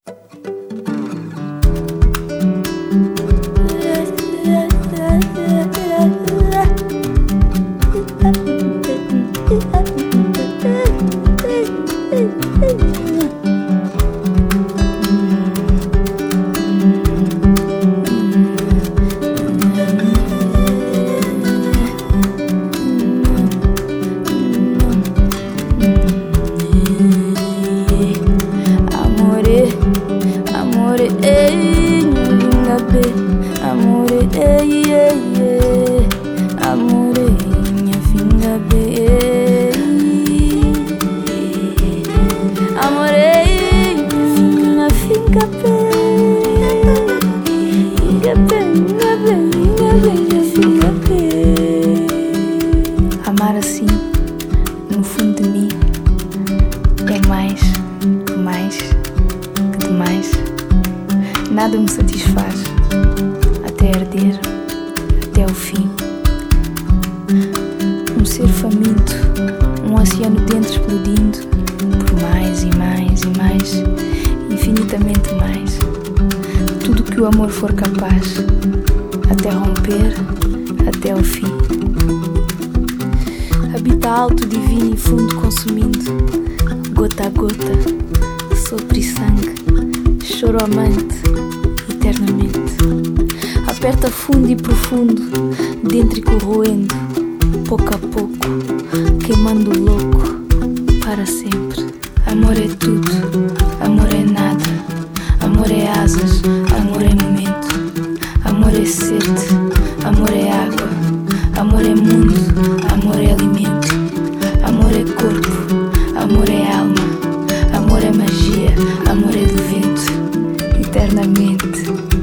Amar assim, no fundo de mim, é mais que demais. Nada me satisfaz, até arder, até o fim. Um ser faminto, um oceano dentro explodindo, por mais e mais e mais, infinitamente mais. Tudo que o amor for capaz, até romper, até o fim. Habita alto, divino e fundo consumindo, gota a gota, sopro e sangue, choro amante, eternamente. Aperta fundo e profundo, dentro e corroendo, pouco a pouco, queimando o louco, para sempre. Amor é tudo, amor é nada, amor é asas, amor é momento, amor é sede, amor é água, amor é mundo, amor é alimento, amor é corpo, amor é alma, amor é magia, amor é do vento, eternamente.